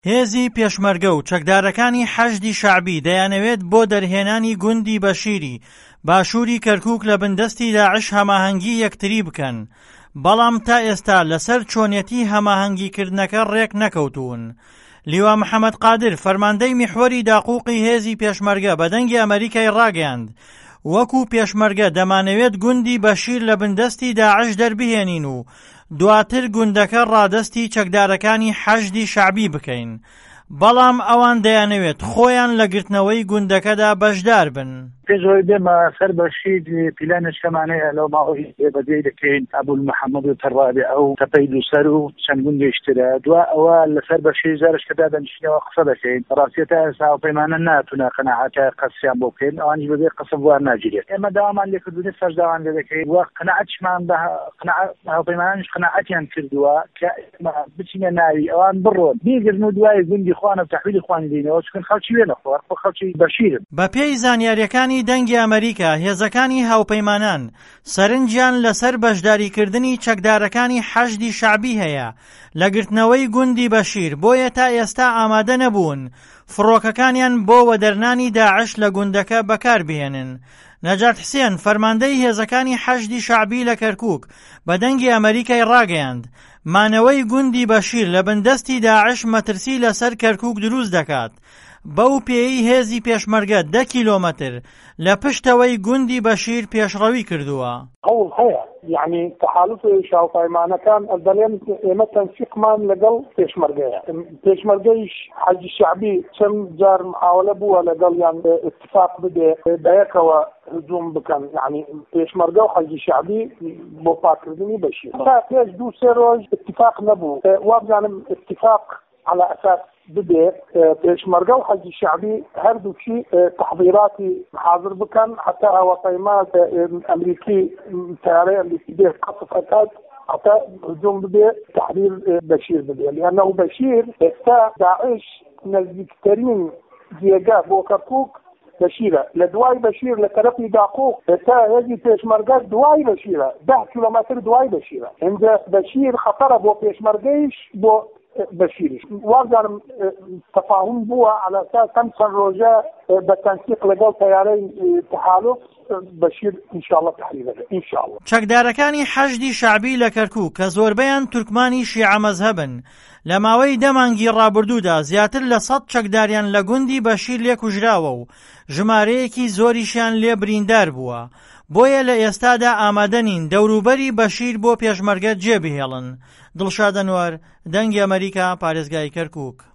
هێزی پێشمەرگە و چەکدارەکانی حەشدی شەعبی دەیانەوێت بۆ دەرهێنانی گوندی بەشیری باشووری کەرکووک لە بندەستی داعش هەماهەنگی یەکتری بکەن، بەڵام تا ئێستا لەسەر چۆنیەتی هەماهەنگیکردنەکە ڕێک نەکەوتوون. لیوا محەممەد قادر فەرماندەی میحوەری داقووقی هێزی پێشمەرگە بە دەنگی ئەمریکای ڕاگەیاند وەکو پێشمەرگە دەمانەوێت گوندی بەشیر لە بندەستی داعش دەربهێنین و دواتر گوندەکە ڕادەستی چەکدارەکانی حەشدی شەعبی بکەین، بەڵام ئەوان دەیانەوێت خۆیان لە گرتنەوەی گوندەکەدا بەشدار بن. پێشەوەی بێمە سەر بەشید پیلانشکەمانەیە لەو ماوەی بەدەی دەکەین ئەبول محەممەد و تەڕابێ ئەو تەپەی دووسەر و چەند گوندێشترە دووە ئەوە لەسەر بەشی زارشکەدا دەنشینەوە قسە دەکەین ڕاستیەتە ئێستا هاوپەیمانە ناتونە قەناعەتە قەسیان بۆ بکەین ئەوانیش بەبێ قسە بوار ناگیرێت. ئێمە داوامان لێکردنی سەرجداوان لێ دەکەین وە قەناعەتشمان بە هاوپەیمانانیش قەناعەتیان کردووە کە بچینە ناوی ئەوان بڕۆن بیگرن و دوای گوندی خوانە و تەحویلی خوانی دێنەوە چکن خەڵکی وێ نەخۆر بۆ خەڵکی بەشیرن. بە پێی زانیاریەکانی دەنگی ئەمریکا هێزەکانی هاوپەیمانان سەرنجیان لەسەر بەشداریکردنی چەکدارەکانی حەشدی شەعبی هەیە لە گرتنەوەی گوندی بەشیر، بۆیە تا ئێستا ئامادە نەبوون فڕۆکەکانیان بۆ وەدەرنانی داعش لە گوندەکە بەکاربهێنن. نەجات حسێن فەرماندەی هێزەکانی حەشدی شەعبی لە کەرکووک بە دەنگی ئەمریکای ڕاگەیاند مانەوەی گوندی بەشیر لە بندەستی داعش مەترسی لەسەر کەرکووک دروست دەکات. بەو پێی هێزی پێشمەرگە 10 کیلۆمەتر لە پشتەوەی گوندی بەشیر پێشڕەوی کردووە. هەوڵ هەیە یعنی تەحالوفی شاوپەیمانەکان دەڵێن ئێمە تەنسیقمان لەگەڵ پێشمەرگەیە. پێشمەرگەیش حەجی شەعبی چەند جار محاولە بووە لەگەڵیان اتفاق بدێ بەیەکەوە هجوم بکەن، یعنی پێشمەرگە و حەجی شەعبی بۆ پاکردنی بەشیر. تا پێش 2-3 ڕۆژ اتفاق نەبوو، وابزانم اتفاق على أساس بدێ پێشمەرگە و حەجی شەعبی هەردووکی تحضیراتی حاضر بکەن حتا هەواپەیما ئەمریکی تیارەی ئەمریکی بێ قەسف ئەکات حتا هجوم بدێ تحریر بەشیر بدێ، لأنه بەشیر ئێستا داعش نزیکترین جێگە بۆ کەرکووک بەشیرە، لە دوای بەشیر لە تەرەفی داقووق ئێستا هێزی پێشمەرگە دوای بەشیرە، 10 کیلۆمەتر دوای بەشیرە. اینجا بەشیر خەتەرە بۆ پێشمەرگەیش بۆ بەشیرش. وابزانم تەفاهم بووە على ئەساس چەند ڕۆژە بە تەنسیق لەگەڵ تەیارەی تەحالوف بەشیر ئینشاءالله تحریر دەکات ئینشاءالله. چەکدارەکانی حەشدی شەعبی لە کەرکووک کە زۆربەیان تورکمانی شیعە مەزهەبن لە ماوەی 10 مانگی ڕابردوودا زیاتر لە 100 چەکداریان لە گوندی بەشیر لێکوژراوە و ژمارەیەکی زۆریشیان لێ بریندار بووە، بۆیە لە ئێستادا ئامادە نین دەوروبەری بەشیر بۆ پێشمەرگە جێبهێڵن. دڵشاد ئەنوەر، دەنگی ئەمریکا، پارێزگای کەرکووک.